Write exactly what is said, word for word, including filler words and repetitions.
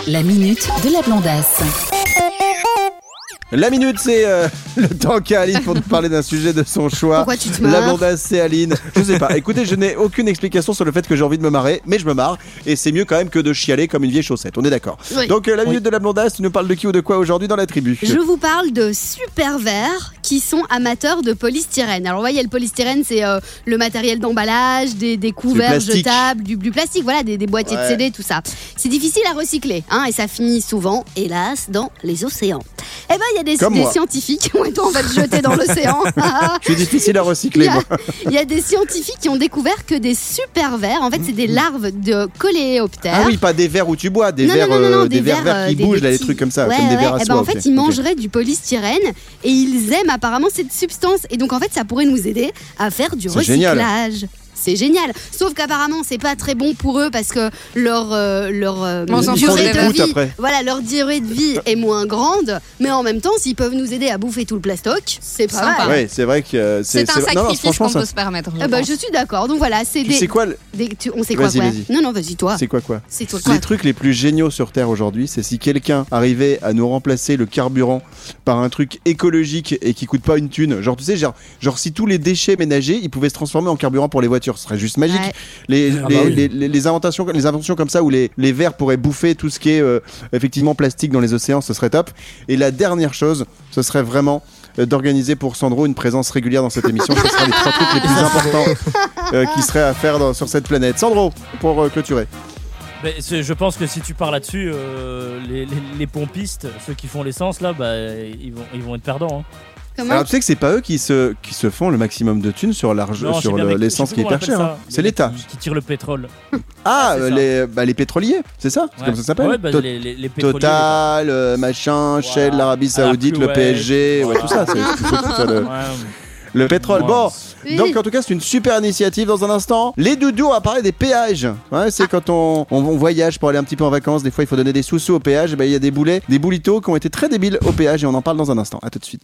La minute de la blondasse. La minute, c'est euh, le temps qu'a Aline pour nous parler d'un sujet de son choix. Pourquoi tu te marres ? La blondasse, c'est Aline. Je sais pas. Écoutez, je n'ai aucune explication sur le fait que j'ai envie de me marrer, mais je me marre. Et c'est mieux quand même que de chialer comme une vieille chaussette. On est d'accord. Oui. Donc, euh, la minute Oui. de la blondasse, tu nous parles de qui ou de quoi aujourd'hui dans la tribu ? Je vous parle de super verts qui sont amateurs de polystyrène. Alors, vous voyez, le polystyrène, c'est euh, le matériel d'emballage, des, des couverts plastique. jetables, du, du plastique, voilà, des, des boîtiers Ouais. de C D, tout ça. C'est difficile à recycler, hein, et ça finit souvent, hélas, dans les océans. Eh ben, il y a des, Comme des moi. scientifiques, ouais, toi, on va te jeter dans l'océan. Je suis difficile à Il recycler, y, a, moi. il y a des scientifiques qui ont découvert que des super vers, en fait, c'est des larves de coléoptères. Ah oui, pas des verres où tu bois, des Non, verres, non, non, non, euh, des des verres verres, verts qui euh, des- bougent, des là, les petits- trucs comme ça, Ouais, comme des ouais. verres à Eh ben, soie. en fait, ok, ils ok. mangeraient du polystyrène et ils aiment apparemment cette substance. Et donc, en fait, ça pourrait nous aider à faire du C'est recyclage. génial. C'est génial. Sauf qu'apparemment, c'est pas très bon pour eux parce que leur, euh, leur euh, On s'en Ils font durée des de gouttes vie, après. voilà, leur durée de vie est moins grande. Mais en même temps, s'ils peuvent nous aider à bouffer tout le plastoc, c'est pas Sympa. mal. Ouais, c'est vrai que euh, C'est un non, non, sacrifice franchement, qu'on ça- peut se permettre. Je Eh ben, pense. je suis d'accord. Donc voilà, c'est Tu des, sais quoi, le- des- tu- on sait quoi, Vas-y, quoi vas-y. Non, non, vas-y toi. c'est quoi quoi C'est toi quoi Les trucs les plus géniaux sur Terre aujourd'hui, c'est si quelqu'un arrivait à nous remplacer le carburant par un truc écologique et qui coûte pas une thune. Genre, tu sais, genre, genre si tous les déchets ménagers, ils pouvaient se transformer en carburant pour les voitures, ce serait juste magique. Ouais. Les, Ah les, bah oui. les, les- les inventions, les inventions comme ça où les, les vers pourraient bouffer tout ce qui est euh, effectivement plastique dans les océans, ce serait top. Et la dernière chose, ce serait vraiment euh, d'organiser pour Sandro une présence régulière dans cette émission. Ce seraient les trois trucs les plus importants euh, qui seraient à faire dans- sur cette planète. Sandro, pour euh, clôturer. Mais c'est- je pense que si tu pars là-dessus, euh, les, les- les pompistes, ceux qui font l'essence là, bah, ils, vont, ils vont être perdants. Hein. Comment Alors tu sais que c'est pas eux qui se, qui se font le maximum de thunes sur l'argent, Non, je sais sur bien, le- mais l'essence je sais qui est plus hyper comment on cher. appelle hein. ça. C'est Les l'État. mecs Qui, qui tirent le pétrole. Ah, c'est euh, ça. les, bah, les pétroliers, c'est ça C'est Ouais. comme ça s'appelle Ouais, bah, To- les, les, les pétroliers. Total, euh, machin, Shell, Voilà. l'Arabie Saoudite, le Ouais. P S G, ouais, Voilà. tout ça, c'est il faut tout ça, le, Ouais. le pétrole. Ouais. Bon, Oui. donc en tout cas, c'est une super initiative. Dans un instant, les doudous, on va parler des péages. Ouais, c'est quand on, on, on voyage pour aller un petit peu en vacances, des fois il faut donner des sous-sous au péage. Et ben, il y a des boulets, des boulitos qui ont été très débiles au péage et on en parle dans un instant. À tout de suite.